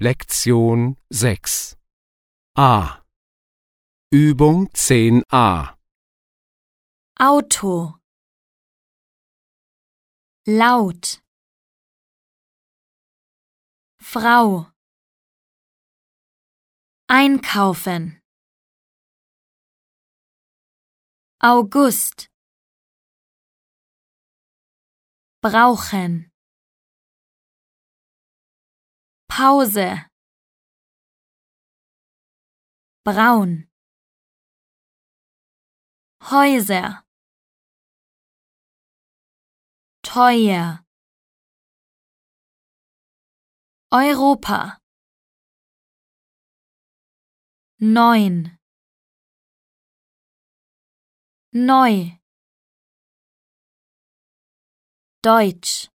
Lektion 6 A. Übung 10a. Auto. Laut. Frau. Einkaufen. August. Brauchen. Pause. Braun. Häuser. Teuer. Europa. 9. Neu. Deutsch.